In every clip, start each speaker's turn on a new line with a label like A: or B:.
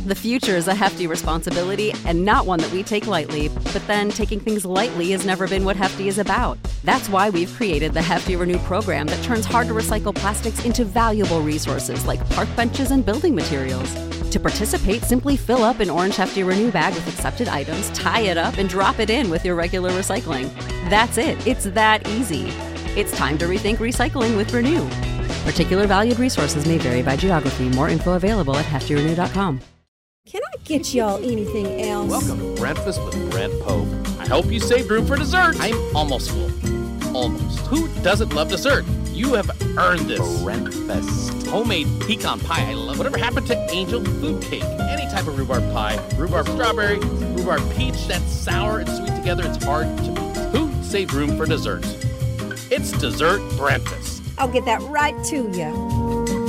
A: The future is a hefty responsibility and not one that we take lightly. But then taking things lightly has never been what Hefty is about. That's why we've created the Hefty Renew program that turns hard-to-recycle plastics into valuable resources like park benches and building materials. To participate, simply fill up an orange Hefty Renew bag with accepted items, tie it up, and drop it in with your regular recycling. That's it. It's that easy. It's time to rethink recycling with Renew. Particular valued resources may vary by geography. More info available at heftyrenew.com.
B: Can I get y'all anything else?
C: Welcome to Breakfast with Brent Pope. I hope you saved room for dessert. I'm almost full. Almost. Who doesn't love dessert? You have earned this. Breakfast. Homemade pecan pie. I love. Whatever happened to angel food cake? Any type of rhubarb pie. Rhubarb strawberry, rhubarb peach. That's sour and sweet together. It's hard to beat. Who saved room for dessert? It's dessert breakfast.
B: I'll get that right to you.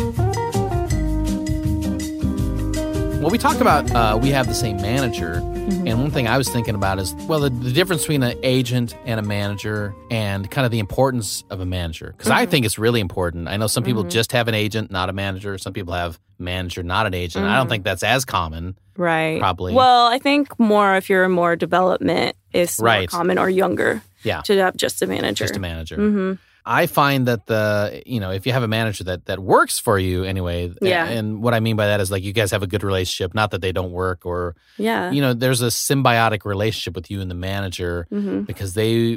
C: Well, we talked about we have the same manager, and one thing I was thinking about is, well, the difference between an agent and a manager and kind of the importance of a manager. Because I think it's really important. I know some people just have an agent, not a manager. Some people have manager, not an agent. I don't think that's as common.
D: Right.
C: Probably.
D: Well, I think more if you're in more development is more common or younger to have just a manager.
C: Just a manager. I find that if you have a manager that works for you anyway, and what I mean by that is like you guys have a good relationship, not that they don't work or, there's a symbiotic relationship with you and the manager because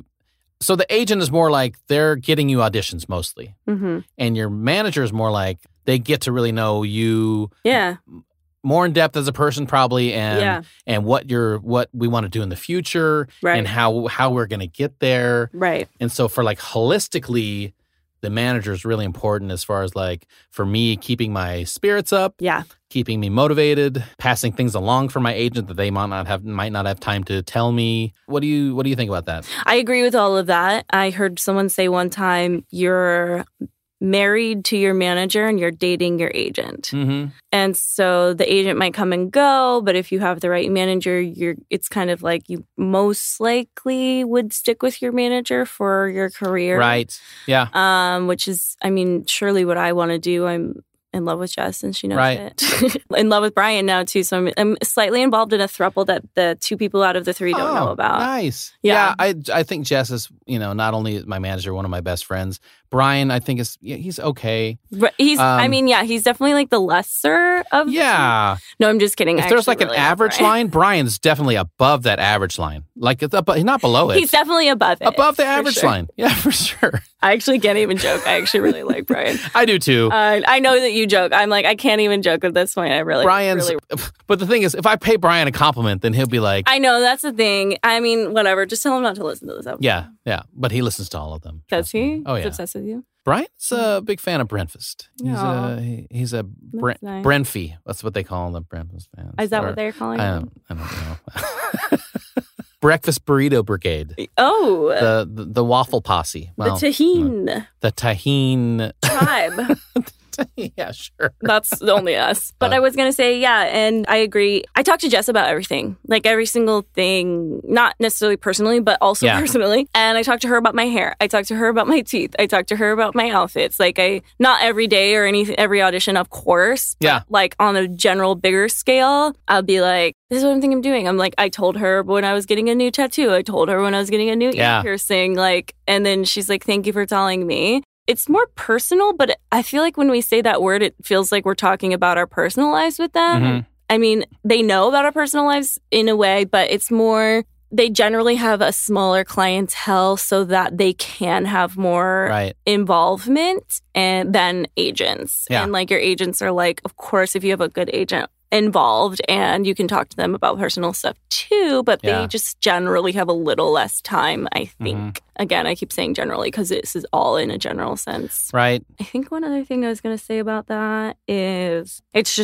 C: so the agent is more like they're getting you auditions mostly. And your manager is more like they get to really know you. Yeah. More in depth as a person, probably, and what we want to do in the future, and how we're going to get there, right? And so, for like holistically, the manager is really important as far as like for me keeping my spirits up, keeping me motivated, passing things along for my agent that they might not have time to tell me. What do you think about that?
D: I agree with all of that. I heard someone say one time, you're married to your manager and you're dating your agent. And so the agent might come and go, but if you have the right manager, it's kind of like you most likely would stick with your manager for your career. Right. Yeah. Which is, surely what I want to do. I'm in love with Jess and she knows it. In love with Brian now too. So I'm slightly involved in a throuple that the two people out of the three don't know about.
C: Nice. Yeah. I think Jess is, not only my manager, one of my best friends. Brian, I think he's okay.
D: He's definitely like the lesser of the two. No, I'm just kidding.
C: If there's like an average line, Brian's definitely above that average line. Like he's not below it.
D: He's definitely above it.
C: Above the average line. Yeah, for sure.
D: I actually can't even joke. I actually really like Brian.
C: I do too.
D: I know that you joke. I'm like, I can't even joke at this point.
C: But the thing is, if I pay Brian a compliment, then he'll be like,
D: I know, that's the thing. Whatever. Just tell him not to listen to this episode.
C: Yeah. But he listens to all of them.
D: Does he?
C: Oh, yeah.
D: He's obsessed with you?
C: Brian's a big fan of Breakfast. He's a Brentfee. That's what they call the Breakfast fans.
D: Is that what they're calling him?
C: I don't know. Breakfast Burrito Brigade.
D: Oh.
C: The Waffle Posse.
D: Well, the Tahine.
C: The Tahine.
D: Tribe.
C: Yeah, sure.
D: That's only us. But I was going to say, and I agree. I talked to Jess about everything, like every single thing, not necessarily personally, but also personally. And I talked to her about my hair. I talked to her about my teeth. I talked to her about my outfits. Like not every day or every audition, of course. But like on a general bigger scale, I'll be like, this is what I'm thinking of doing. I'm like, I told her when I was getting a new tattoo. I told her when I was getting a new ear piercing. And then she's like, thank you for telling me. It's more personal, but I feel like when we say that word, it feels like we're talking about our personal lives with them. They know about our personal lives in a way, but it's more, they generally have a smaller clientele so that they can have more involvement than agents. Yeah. And like your agents are like, of course, if you have a good agent involved and you can talk to them about personal stuff too, but they just generally have a little less time, I think. Again, I keep saying generally because this is all in a general sense. Right. I think one other thing I was going to say about that is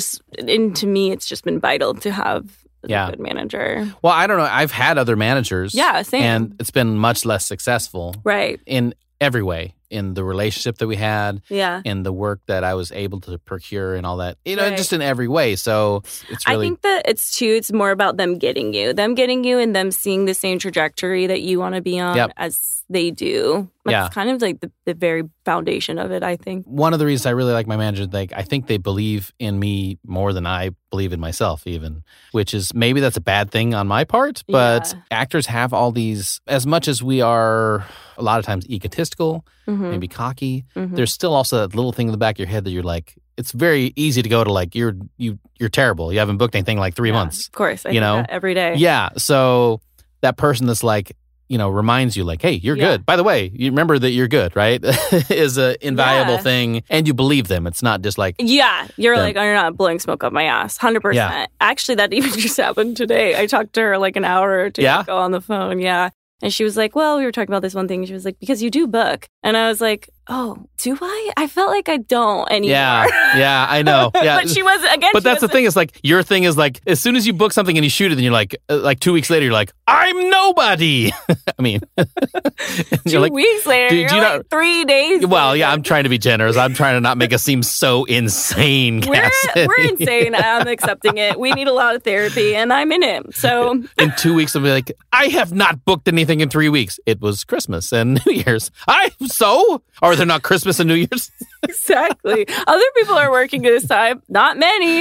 D: to me, it's just been vital to have a good manager.
C: Well, I don't know. I've had other managers.
D: Yeah, same.
C: And it's been much less successful.
D: Right.
C: In every way. In the relationship that we had, in the work that I was able to procure and all that, just in every way. So it's really...
D: I think that it's more about them getting you and them seeing the same trajectory that you want to be on as they do. That's kind of like the very foundation of it, I think.
C: One of the reasons I really like my manager, like I think they believe in me more than I believe in myself even, which is maybe that's a bad thing on my part, but actors have all these, as much as we are a lot of times egotistical, maybe cocky, there's still also that little thing in the back of your head that you're like, it's very easy to go to like, you're terrible. You haven't booked anything in like 3 months.
D: Of course. I do that every day.
C: Yeah. So that person that's like, reminds you like, hey, you're good. By the way, you remember that you're good, right? Is an invaluable thing. And you believe them. It's not just like...
D: Yeah. You're like, oh, you're not blowing smoke up my ass. 100%. Yeah. Actually, that even just happened today. I talked to her like an hour or two ago on the phone. Yeah. And she was like, well, we were talking about this one thing. She was like, because you do book. And I was like, oh, do I? I felt like I don't anymore.
C: Yeah, I know. Yeah.
D: But she was, again,
C: but that's the thing is like, your thing is like, as soon as you book something and you shoot it, then you're like 2 weeks later, you're like, I'm nobody. I mean.
D: 2 weeks later, you're like 3 days
C: Well,
D: later.
C: Yeah, I'm trying to be generous. I'm trying to not make us seem so insane.
D: We're insane. I'm accepting it. We need a lot of therapy, and I'm in it. So
C: in 2 weeks, I'll be like, I have not booked anything in 3 weeks. It was Christmas and New Year's. Or they're not Christmas and New Year's.
D: Exactly. Other people are working this time. Not many.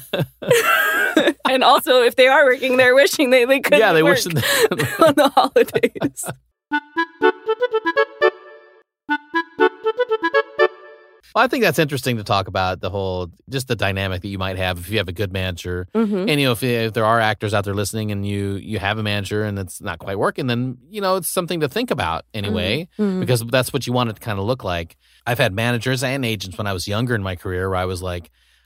D: And also, if they are working, they're wishing they couldn't work on the holidays.
C: Well, I think that's interesting to talk about just the dynamic that you might have if you have a good manager. And, if there are actors out there listening and you have a manager and it's not quite working, then, it's something to think about anyway, because that's what you want it to kind of look like. I've had managers and agents when I was younger in my career where I was like,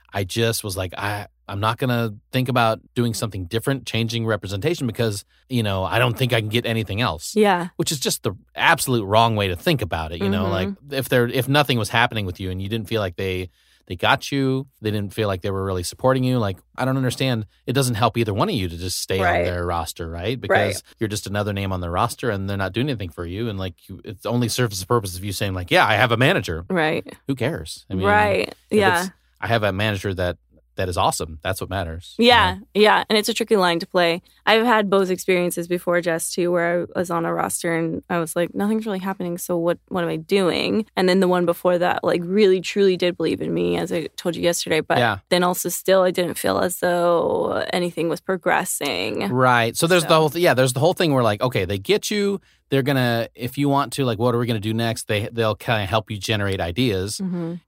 C: I'm not going to think about doing something different, changing representation because, I don't think I can get anything else.
D: Yeah.
C: Which is just the absolute wrong way to think about it. Like if nothing was happening with you and you didn't feel like they got you, they didn't feel like they were really supporting you. Like, I don't understand. It doesn't help either one of you to just stay on their roster, right? Because you're just another name on their roster and they're not doing anything for you. And like, it only serves the purpose of you saying like, yeah, I have a manager.
D: Right.
C: Who cares? I mean,
D: Yeah.
C: I have a manager that is awesome. That's what matters.
D: Yeah. Yeah. And it's a tricky line to play. I've had both experiences before, Jess, too, where I was on a roster and I was like, nothing's really happening. So what am I doing? And then the one before that, like, really, truly did believe in me, as I told you yesterday. But then also still, I didn't feel as though anything was progressing.
C: Right. So there's there's the whole thing where like, okay, they get you. They're going to, if you want to, like, what are we going to do next? They'll kind of help you generate ideas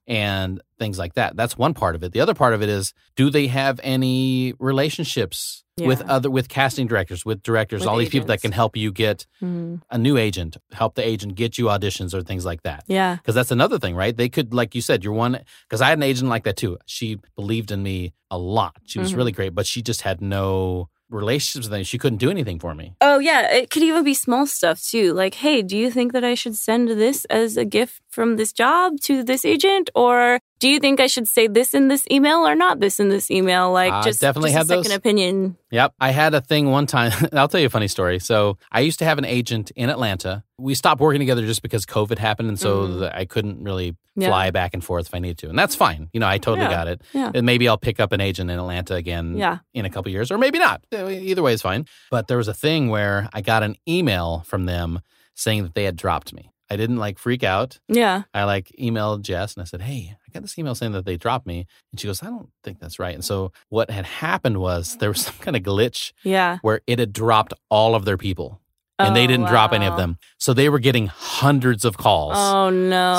C: and things like that. That's one part of it. The other part of it is, do they have any relationships with casting directors, with directors, all these people that can help you get a new agent, help the agent get you auditions or things like that.
D: Yeah.
C: Because that's another thing, right? They could, like you said, you're one, because I had an agent like that too. She believed in me a lot. She was really great, but she just had no relationships with them. She couldn't do anything for me.
D: Oh, yeah. It could even be small stuff, too. Like, hey, do you think that I should send this as a gift from this job to this agent? Or do you think I should say this in this email or not this in this email? Like, just a second opinion.
C: Yep. I had a thing one time. I'll tell you a funny story. So I used to have an agent in Atlanta. We stopped working together just because COVID happened. And so I couldn't really fly back and forth if I needed to. And that's fine. I totally got it. Yeah. And maybe I'll pick up an agent in Atlanta again in a couple years, or maybe not. Either way is fine. But there was a thing where I got an email from them saying that they had dropped me. I didn't freak out.
D: Yeah.
C: I emailed Jess and I said, hey, I got this email saying that they dropped me. And she goes, I don't think that's right. And so what had happened was there was some kind of glitch where it had dropped all of their people. And they didn't drop any of them. So they were getting hundreds of calls.
D: Oh,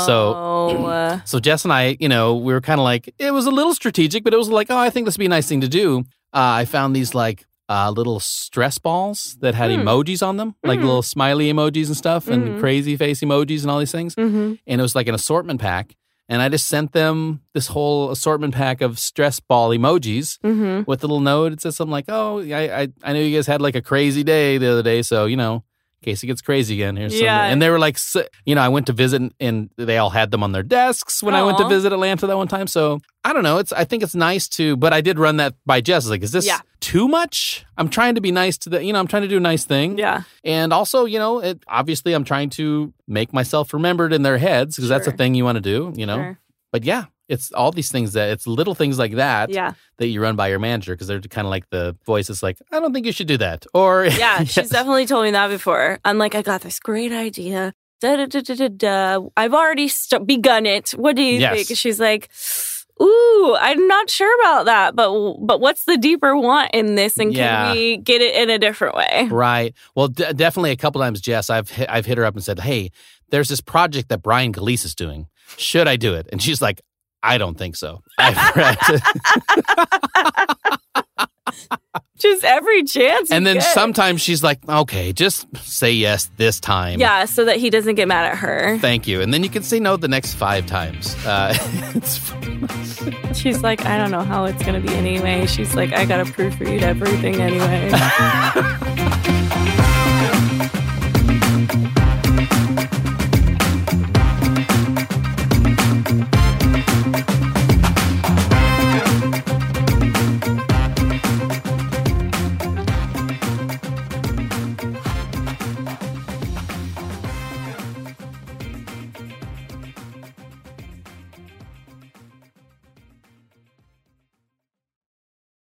D: no.
C: So Jess and I, we were kind of like, it was a little strategic, but it was like, oh, I think this would be a nice thing to do. I found these little stress balls that had emojis on them, like little smiley emojis and stuff and crazy face emojis and all these things. And it was like an assortment pack. And I just sent them this whole assortment pack of stress ball emojis with a little note. It says something like, oh, I know you guys had a crazy day the other day. So, in case it gets crazy again, here's something. And they were like, I went to visit and they all had them on their desks when I went to visit Atlanta that one time. So I don't know. I think it's nice to, but I did run that by Jess. Like, is this too much? I'm trying to be nice to I'm trying to do a nice thing.
D: Yeah.
C: And also, obviously I'm trying to make myself remembered in their heads because that's a thing you want to do, Sure. But yeah. It's all these things it's little things like that that you run by your manager because they're kind of like the voice is like, I don't think you should do that. Or
D: she's definitely told me that before. I'm like, I got this great idea. I've already begun it. What do you think? She's like, ooh, I'm not sure about that, but what's the deeper want in this, and can we get it in a different way?
C: Right. Well, definitely a couple times, Jess, I've hit her up and said, hey, there's this project that Brian Galise is doing. Should I do it? And she's like, I don't think so.
D: Just every chance.
C: And then sometimes she's like, okay, just say yes this time.
D: Yeah, so that he doesn't get mad at her.
C: Thank you. And then you can say no the next 5 times.
D: She's like, I don't know how it's going to be anyway. She's like, I got to proofread everything anyway.